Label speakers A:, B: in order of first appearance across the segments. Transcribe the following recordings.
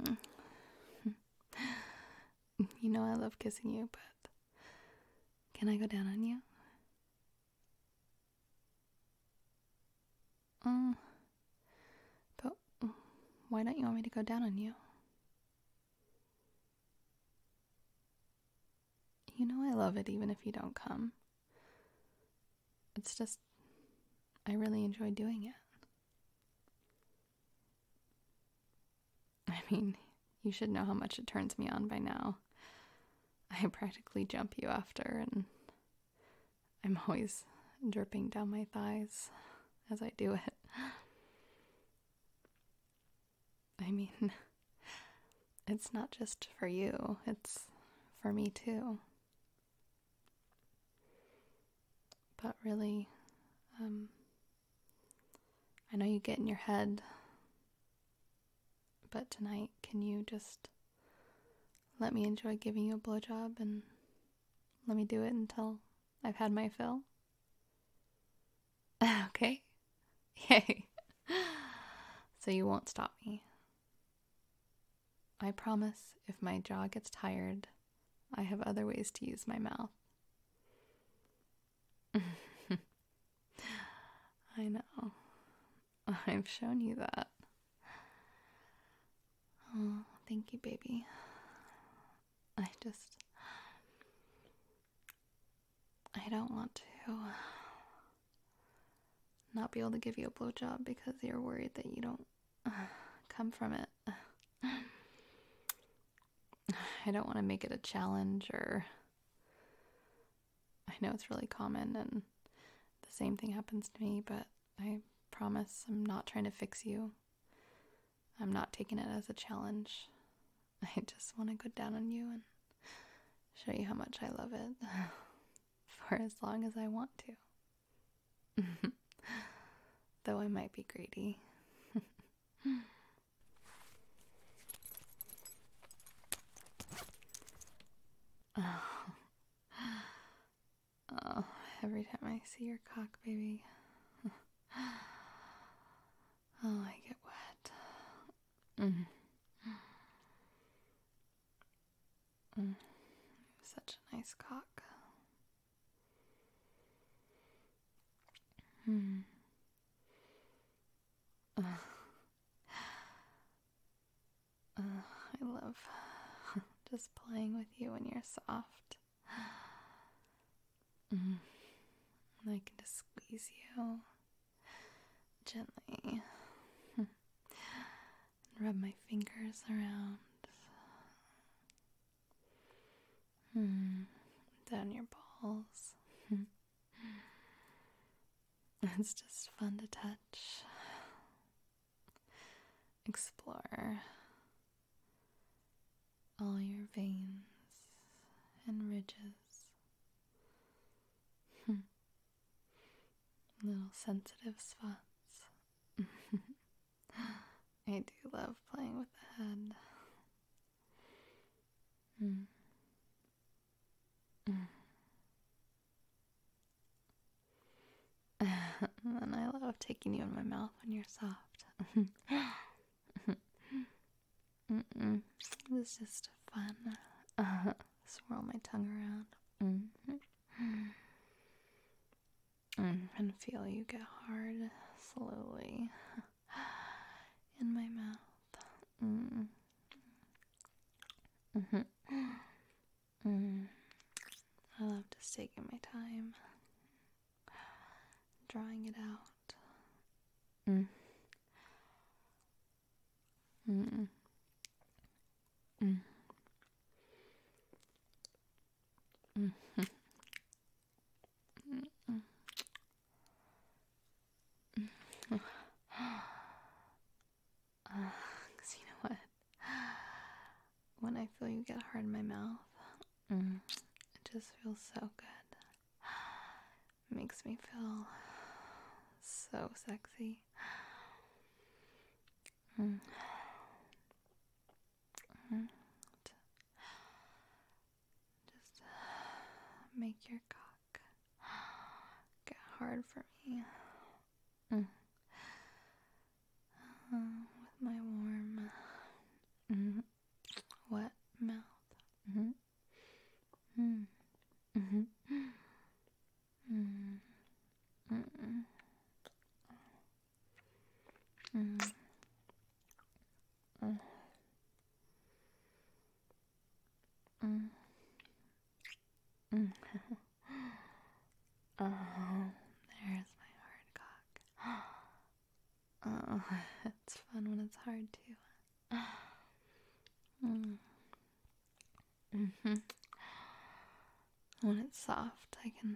A: You know I love kissing you, but can I go down on you? But why don't you want me to go down on you? You know I love it even if you don't come. It's just, I really enjoy doing it. I mean, you should know how much it turns me on by now. I practically jump you after, and I'm always dripping down my thighs as I do it. I mean, it's not just for you, it's for me too. But really, I know you get in your head, but tonight, can you just let me enjoy giving you a blowjob and let me do it until I've had my fill? Okay? Yay. So you won't stop me. I promise if my jaw gets tired, I have other ways to use my mouth. I know. I've shown you that. Oh, thank you, baby. I don't want to not be able to give you a blowjob because you're worried that you don't come from it. I don't want to make it a challenge, or I know it's really common and the same thing happens to me, but I promise I'm not trying to fix you. I'm not taking it as a challenge. I just want to go down on you and show you how much I love it for as long as I want to. Though I might be greedy. Oh, every time I see your cock, baby. Oh, I get wet. Such a nice cock. I love just playing with you when you're soft. I can just squeeze you gently and rub my fingers around down your balls. It's just fun to touch, explore all your veins and ridges, little sensitive spots. I do love playing with the head. And I love taking you in my mouth when you're soft. It's just fun. Swirl my tongue around. And feel you get hard slowly in my mouth. I love just taking my time, drawing it out. Because you know what? When I feel you get hard in my mouth, it just feels so good. It makes me feel so sexy. Just make your cock get hard for me. With my warm Mm. Oh, there's my hard cock. Oh, it's fun when it's hard too. Mm. Mm-hmm. When it's soft, I can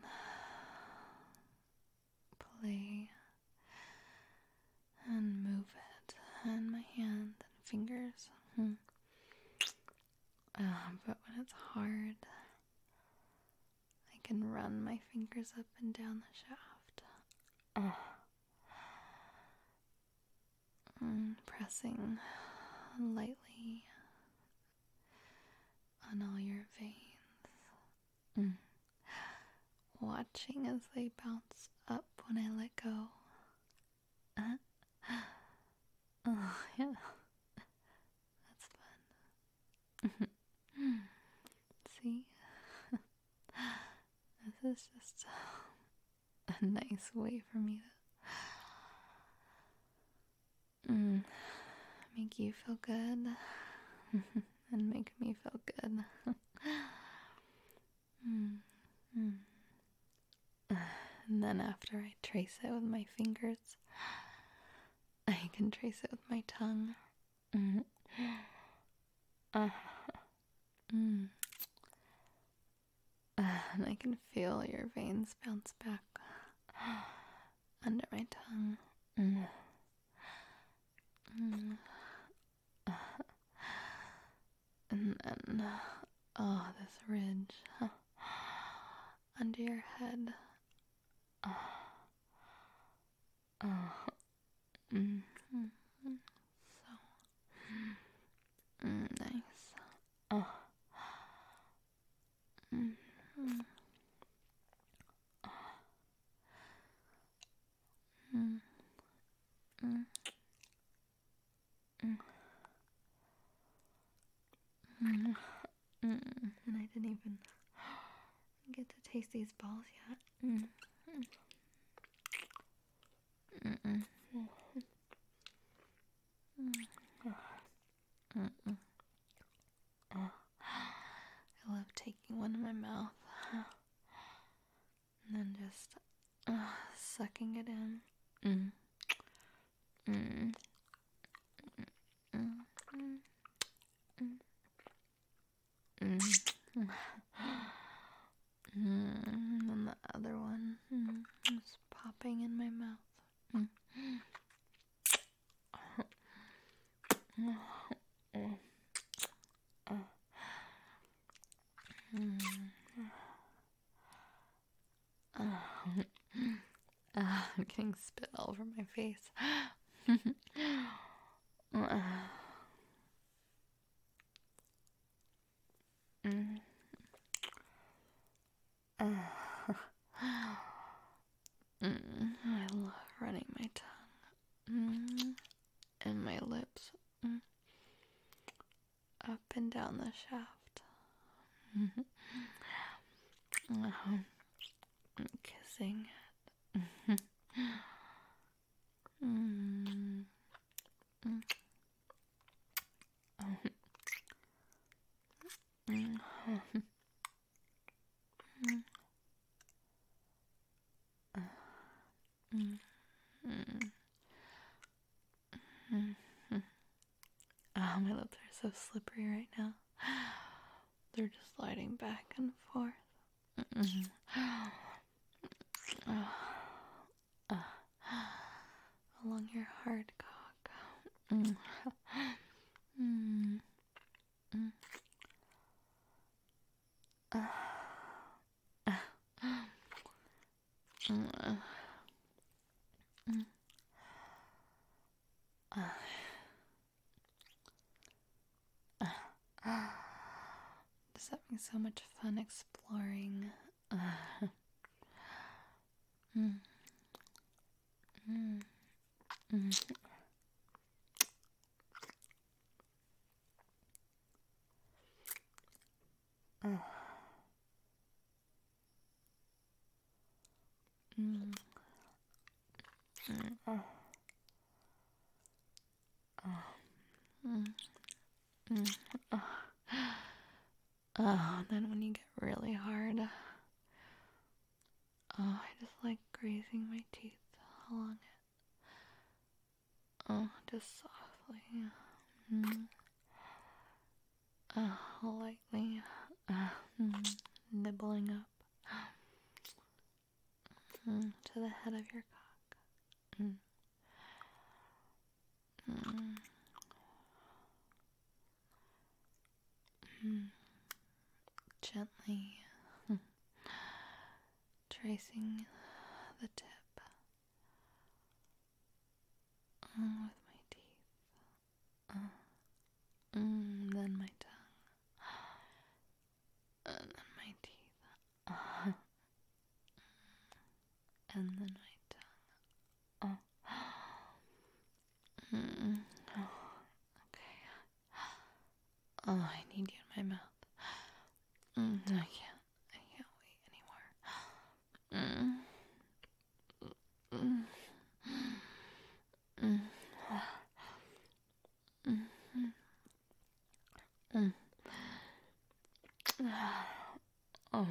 A: play and move it in my hand and fingers. But when it's hard, I can run my fingers up and down the shaft. Pressing lightly on all your veins. Watching as they bounce up when I let go. Oh, yeah. That's fun. See? This is just a nice way for me to make you feel good and make me feel good. And then after I trace it with my fingers, I can trace it with my tongue. And I can feel your veins bounce back under my tongue. And then, this ridge under your head. So nice. And I didn't even get to taste these balls yet. I love taking one in my mouth and then just sucking it in. And the other one is popping in my mouth. I'm getting spit all over my face. I love running my tongue and my lips up and down the shaft. Kissing it. Oh, my lips are so slippery right now. They're just sliding back and forth. Along your hard cock. Just having so much fun exploring. Oh, then when you get really hard, grazing my teeth along it. Oh, just softly. Lightly. Nibbling up to the head of your cock. Gently tracing the tip with my teeth. Then my tongue. And then my teeth. And then my tongue. Okay. Oh, I need you in my mouth. I can't wait anymore. Oh.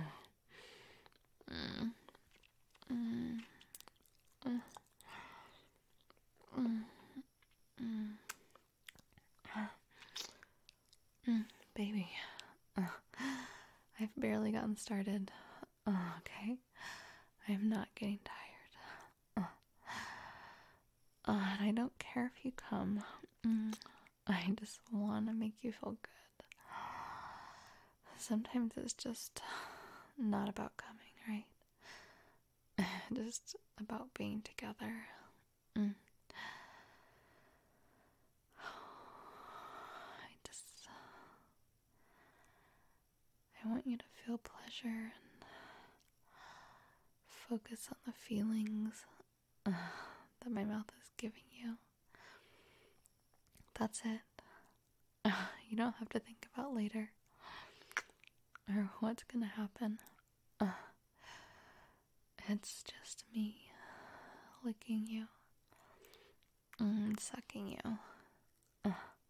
A: Baby, I've barely gotten started. Okay, I'm not getting tired. And I don't care if you come. I just want to make you feel good. Sometimes it's just not about coming, right? Just about being together. I want you to feel pleasure and focus on the feelings that my mouth is giving you. That's it. You don't have to think about later or what's gonna happen. It's just me licking you and sucking you.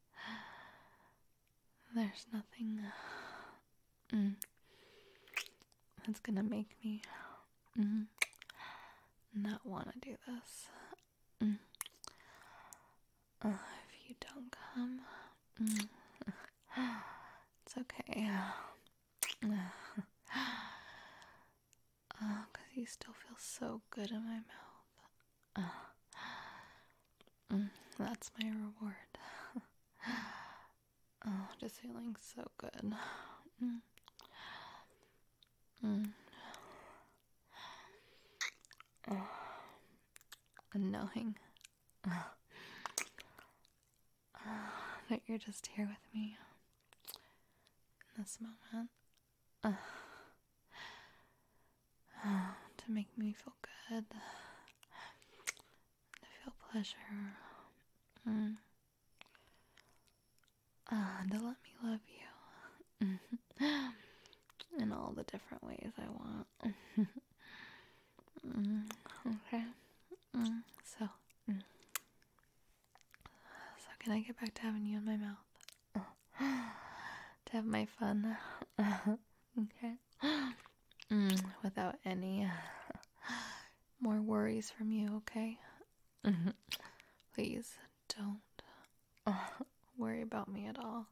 A: There's nothing that's gonna make me not want to do this. If you don't come, it's okay. Because you still feel so good in my mouth. That's my reward. Just feeling so good. And knowing that you're just here with me in this moment to make me feel good, to feel pleasure, to let me love you in all the different ways I want. Okay. So can I get back to having you in my mouth? To have my fun? Okay. Without any more worries from you, okay? Please don't worry about me at all.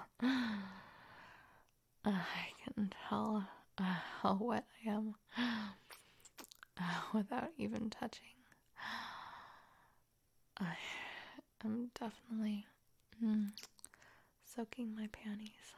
A: I can tell how wet I am without even touching. I am definitely soaking my panties.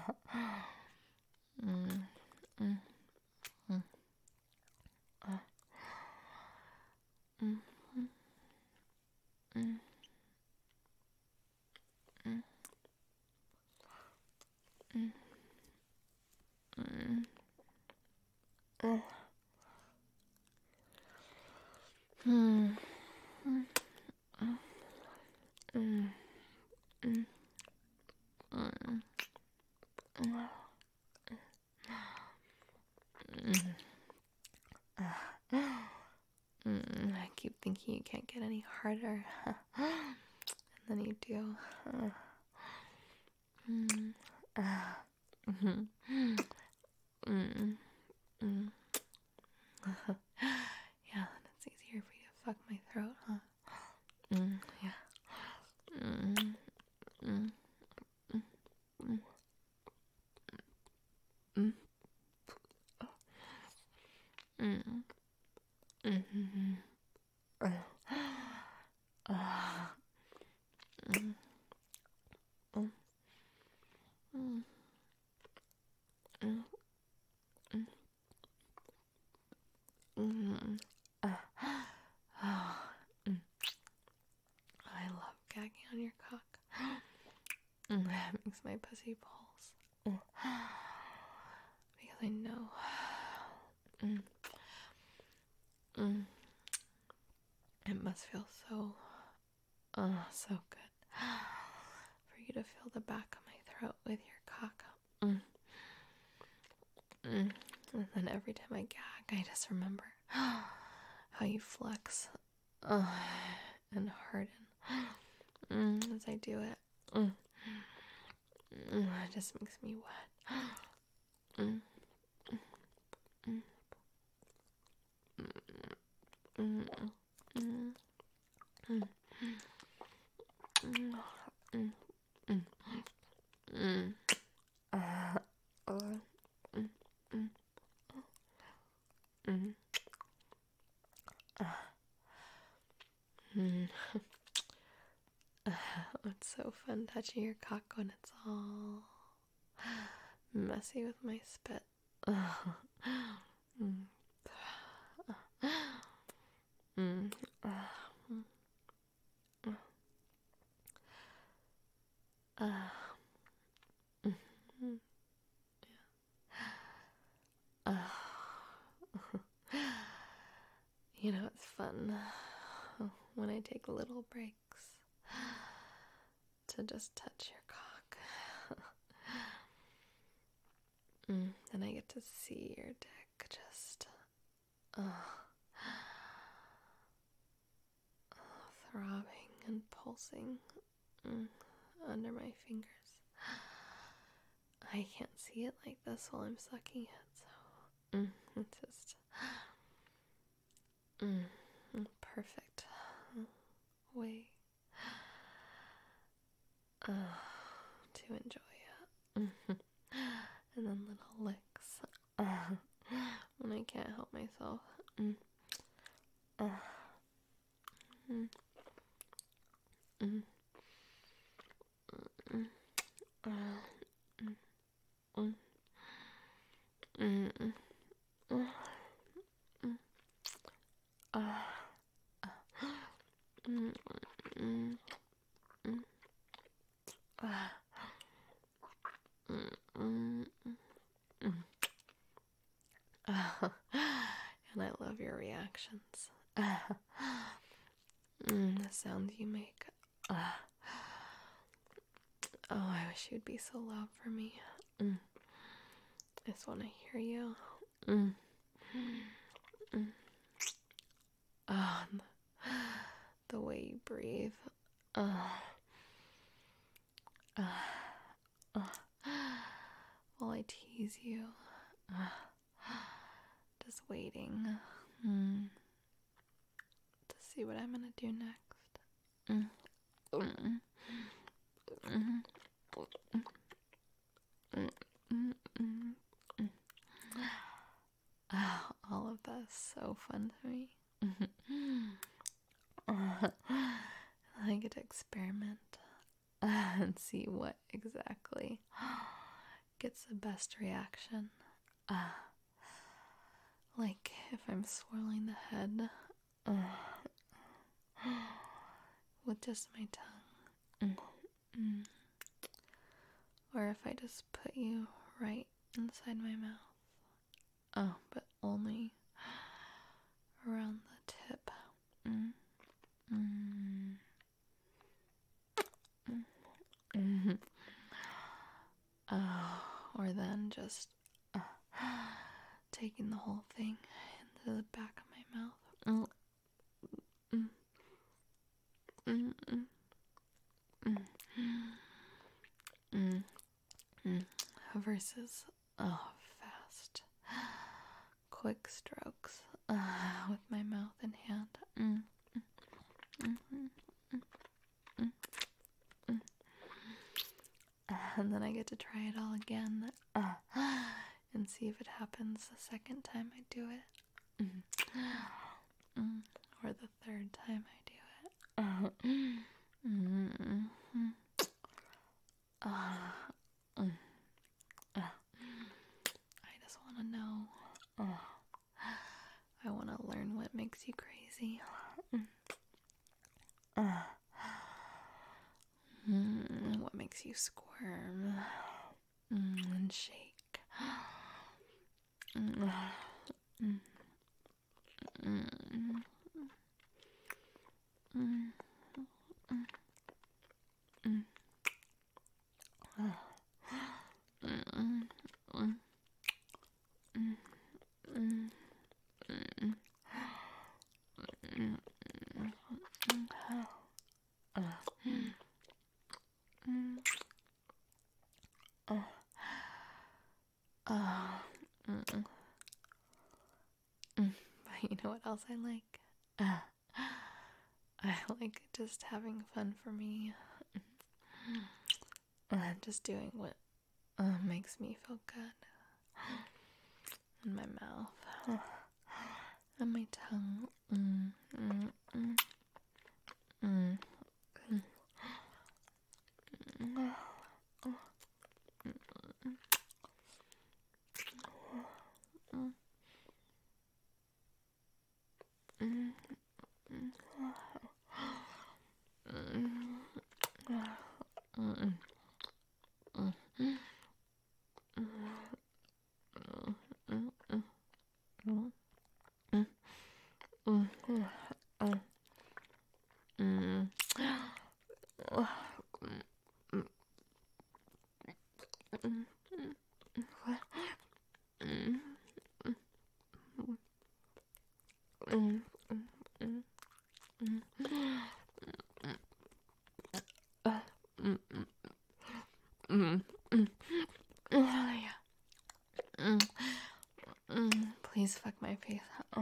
A: I keep thinking you can't get any harder, and then you do. Yeah, Mm. Mm-hmm. Mm. Mm. Mm. Mm. Mm. Mm. I love gagging on your cock. That makes my pussy pulse. Because I know. It must feel so, so good for you to feel the back of my throat with your cock. And then every time I gag, I just remember how you flex and harden as I do it. It just makes me wet. It's so fun touching your cock when it's all messy with my spit. You know, it's fun when I take little breaks to just touch your cock. And I get to see your dick just throbbing and pulsing under my fingers. I can't see it like this while I'm sucking it, so it's just perfect way to enjoy it. And then little licks when I can't help myself. And I love your reactions. The sounds you make. Oh, I wish you'd be so loud for me. I just want to hear you. Oh, the way you breathe. While I tease you. Just waiting to see what I'm gonna do next. All of that is so fun to me. I get to experiment and see what exactly gets the best reaction. Like if I'm swirling the head with just my tongue, or if I just put you right inside my mouth, but only around the tip. Or then just taking the whole thing into the back of my mouth. Versus fast, quick strokes with my mouth and hand. And then I get to try it all again and see if it happens the second time I do it. Or the third time I do it. I just want to know. I want to learn what makes you crazy. What makes you squirm and shake. But you know what else I like? I like just having fun for me. Just doing what makes me feel good. In my mouth. And my tongue. Please fuck my face.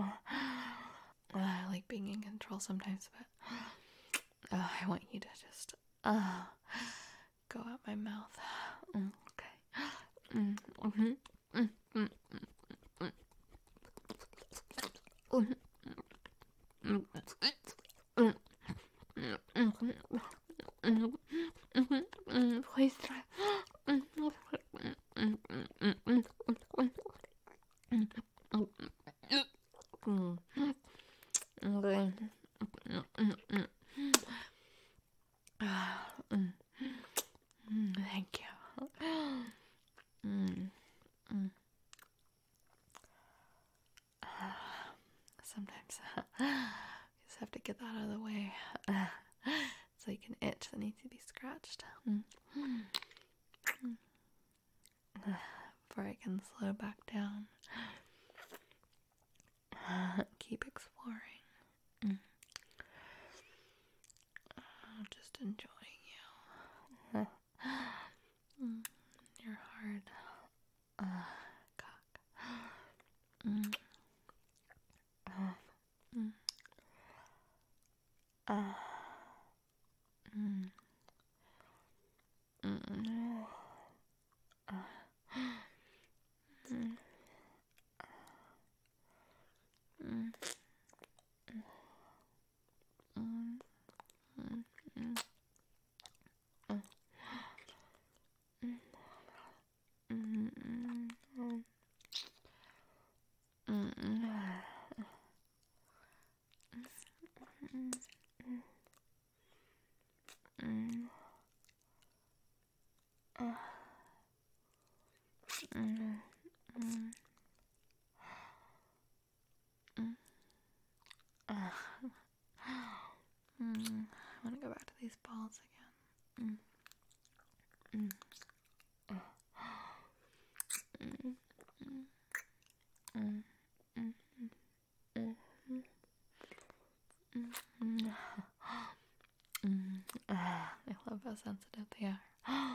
A: I like being in control sometimes, but I want you to just go out my mouth. Okay. Please try. Thank you. Sometimes you just have to get that out of the way. It's like an itch that needs to be scratched. Before I can slow back down. Keep exploring. Just enjoying you. Your hard cock. I want to go back to these balls again. I love how sensitive they are.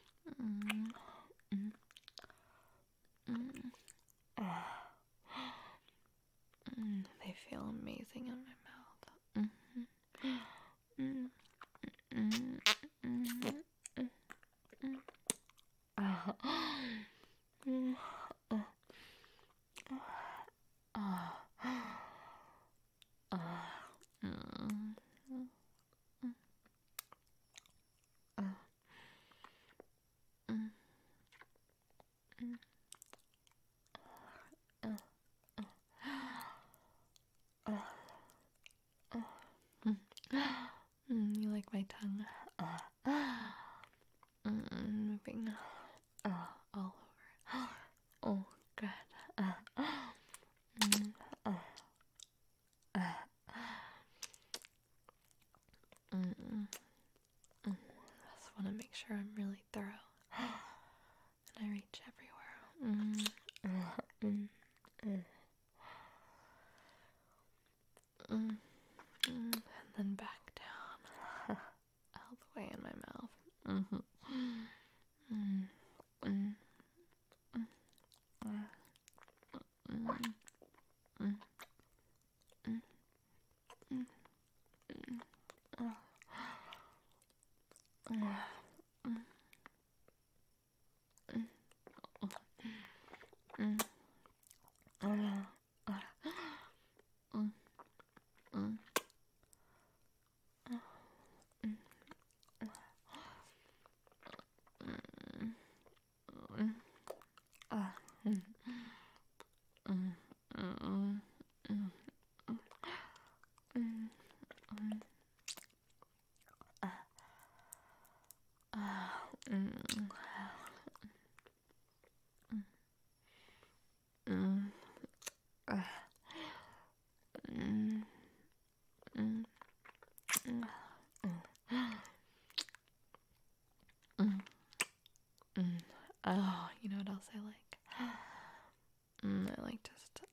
A: They feel amazing in my mouth. You like my tongue? Moving all over. Oh, good. Just want to make sure I'm really thorough and I reach everywhere. And then back down, all the way in my mouth. Oh, you know what else I like? I like just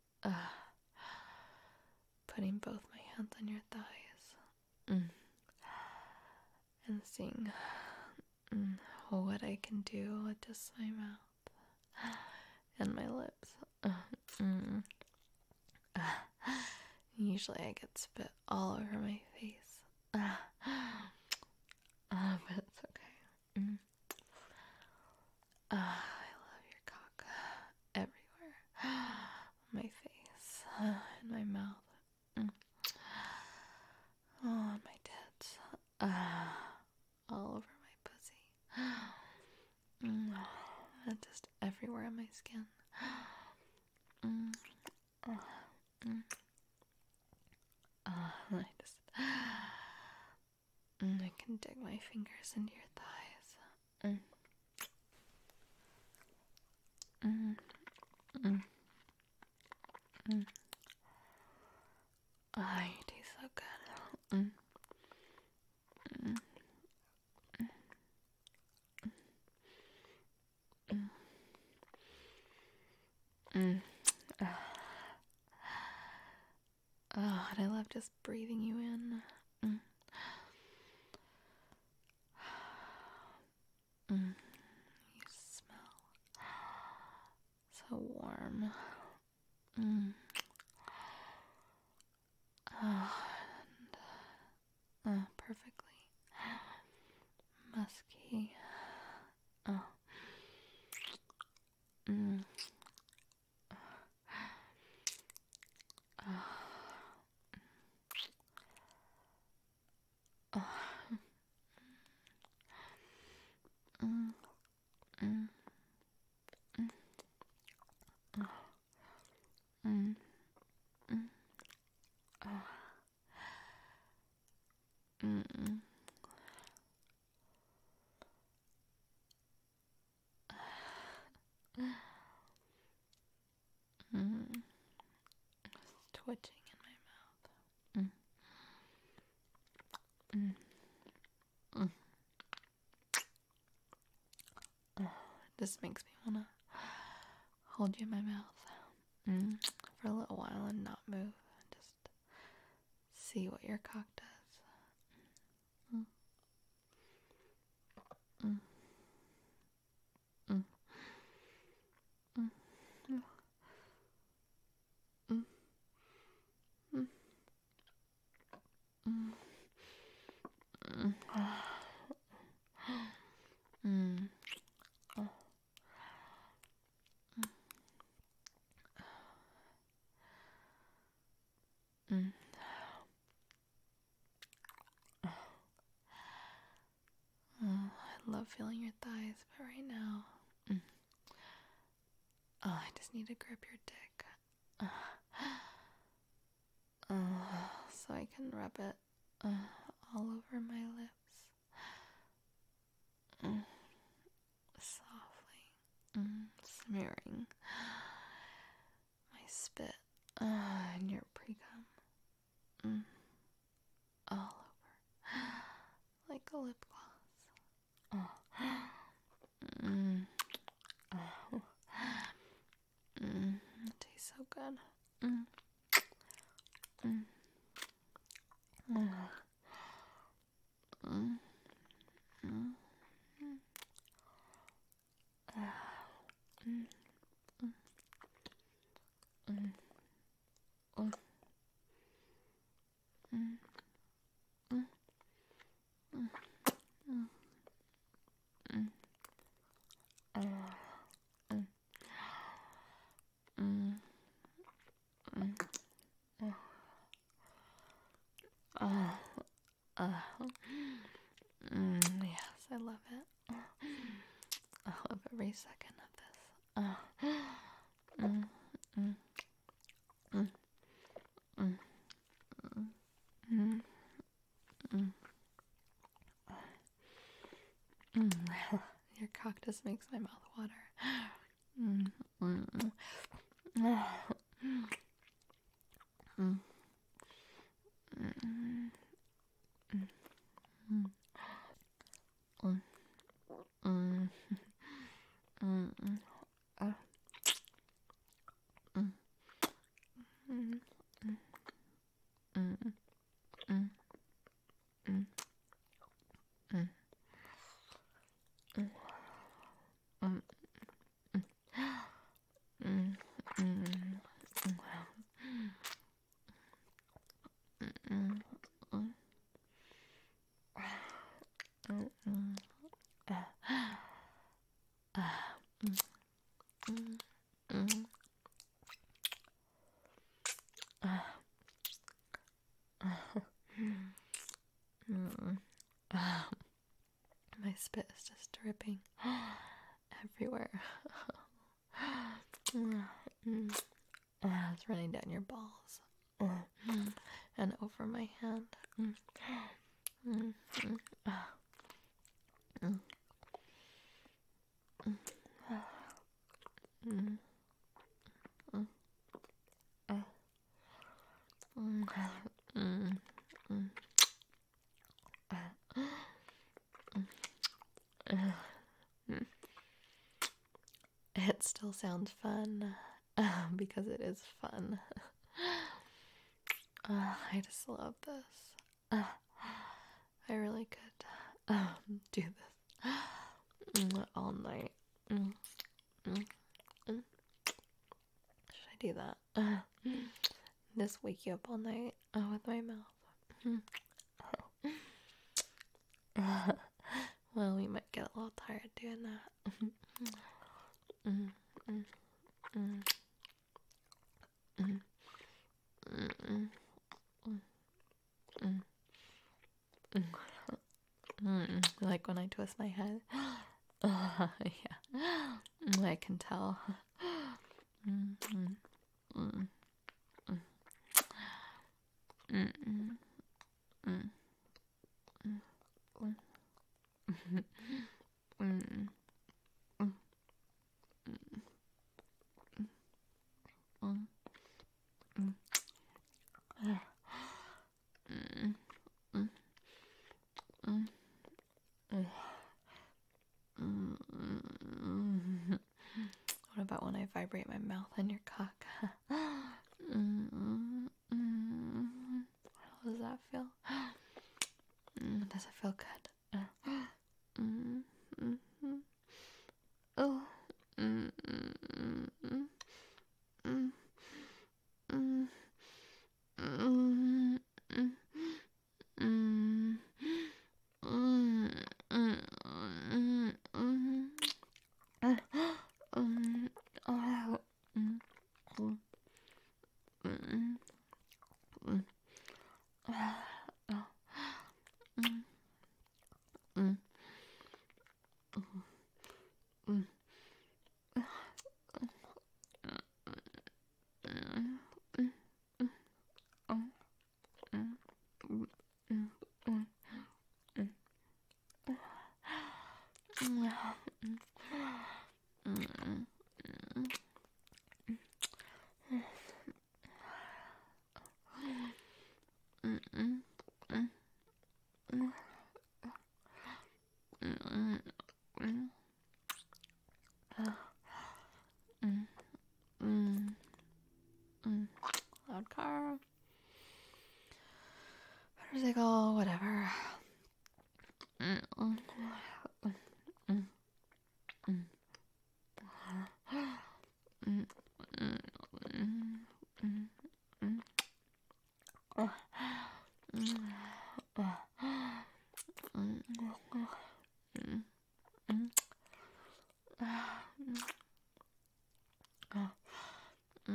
A: putting both my hands on your thighs and seeing what I can do with just my mouth and my lips. Usually I get spit all over my face, but it's okay. I love your cock everywhere. My face, in my mouth, on my tits, all over my pussy, and just everywhere on my skin. I can dig my fingers into your thighs. Oh, you taste so good. Oh, and I love just breathing you in. You smell so warm. And perfectly musky. Twitching in my mouth. This makes me want to hold you in my mouth for a little while and not move and just see what your cock does. I love feeling your thighs, but right now just need to grip your dick. So I can rub it all over my lips. Softly. Smearing my spit and your pre-cum. All over. Like a lip gloss. It tastes so good. Yes, I love it. I love every second of this. Your cock just makes my mouth water. My spit is just dripping everywhere. It's running down your balls and over my hand. It still sounds fun because it is fun. I just love this. I really could do this all night. Should I do that? Just wake you up all night with my mouth. Well, we might get a little tired doing that. Like when I twist my head. Yeah. I can tell. What about when I vibrate my mouth on your cock? How does that feel? Does it feel good? Oh.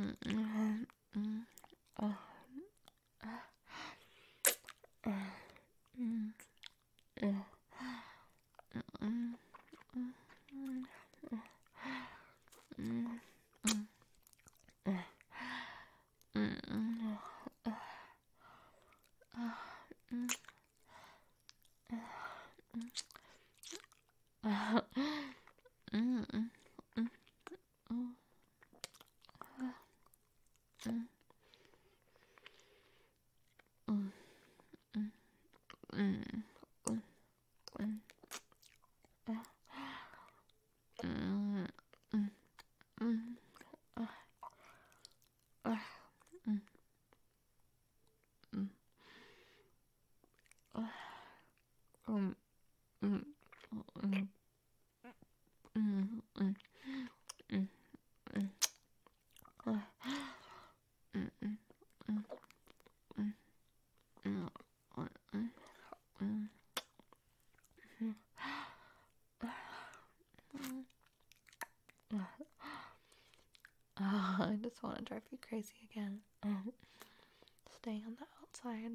A: I just want to drive you crazy again. Staying on the outside.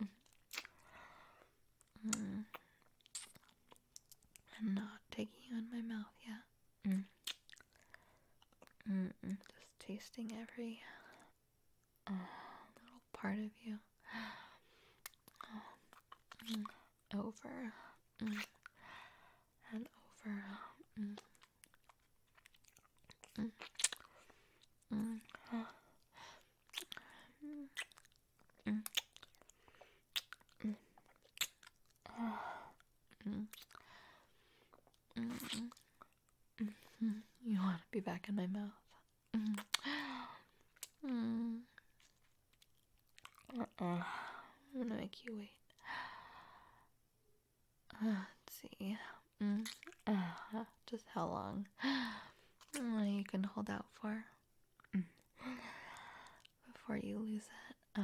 A: I'm not taking you in my mouth yet. Just tasting every little part of you. Over and over. You want to be back in my mouth. I'm gonna make you wait. Let's see. Just how long you can hold out for before you lose it.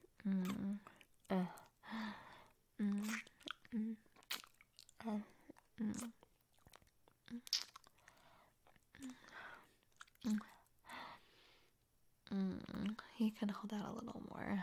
A: You can hold out a little more.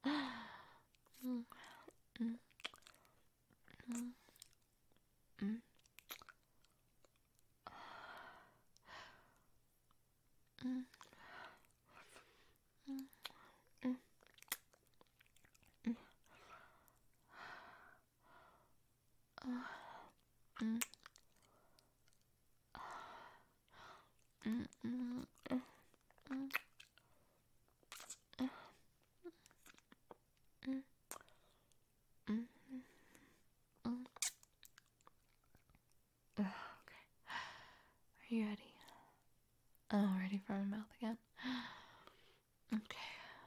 A: Are you ready? Oh, ready for my mouth again? Okay.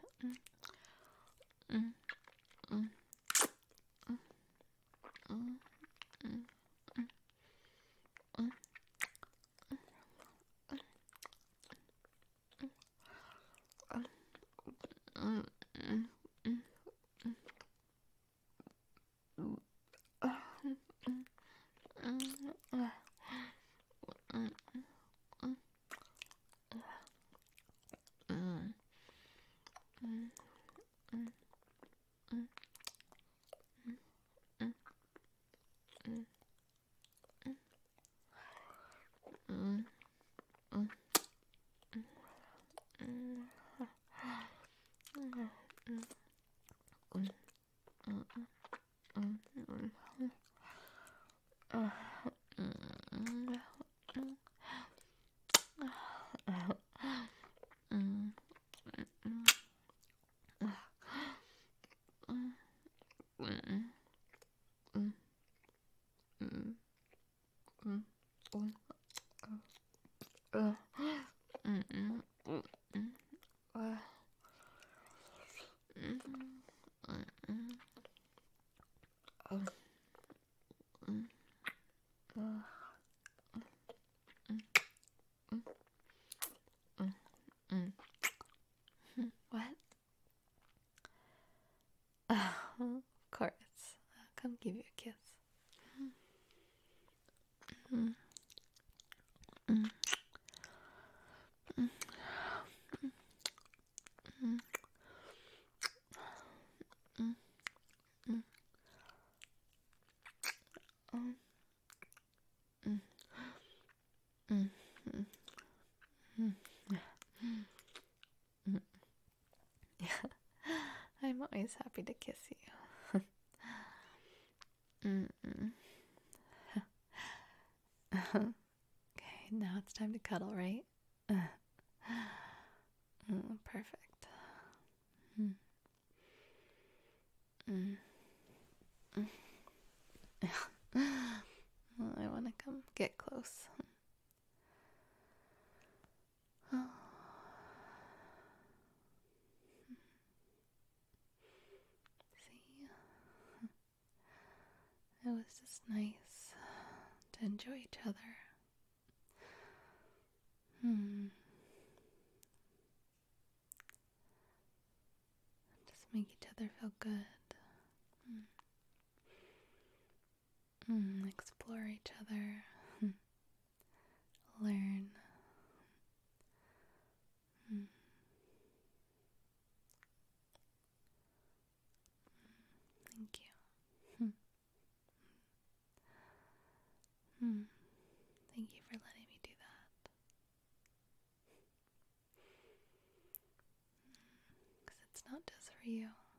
A: What? Of course. I'll come give you a kiss. I'm always happy to kiss you. Okay, now it's time to cuddle, right? Perfect. I want to come get close. See, it was just nice to enjoy each other. Just make each other feel good. Explore each other. Learn. Thank you. Thank you for letting me do that. Because it's not just for you.